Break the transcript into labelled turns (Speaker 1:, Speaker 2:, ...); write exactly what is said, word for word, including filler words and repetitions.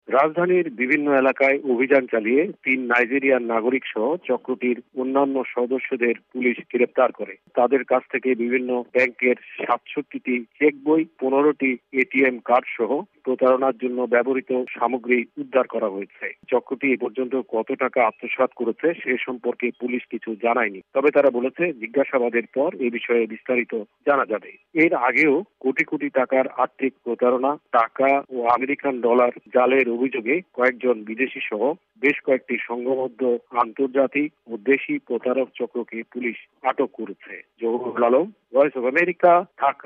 Speaker 1: রাজধানীর বিভিন্ন এলাকায় অভিযান চালিয়ে তিন নাইজেরিয়ান নাগরিক সহ চক্রটির অন্যান্য সদস্যদের পুলিশ গ্রেপ্তার করে। তাদের কাছ থেকে বিভিন্ন ব্যাংকের সাতষট্টিটি চেক বই, পনেরোটি এটিএম কার্ড সহ প্রতারণার জন্য ব্যবহৃত সামগ্রী উদ্ধার করা হয়েছে। চক্রটি এ পর্যন্ত কত টাকা আত্মসাৎ করেছে সে সম্পর্কে পুলিশ কিছু জানায়নি। তবে তারা বলেছে জিজ্ঞাসাবাদের পর এ বিষয়ে বিস্তারিত জানা যাবে। এর আগেও কোটি কোটি টাকার আর্থিক প্রতারণা, টাকা ও আমেরিকান ডলার জালের অভিযোগে কয়েকজন বিদেশি সহ বেশ কয়েকটি সংঘবদ্ধ আন্তর্জাতিক ও দেশি প্রতারক চক্রকে পুলিশ আটক করেছে। Jahurul Alam, Voice of America, Dhaka.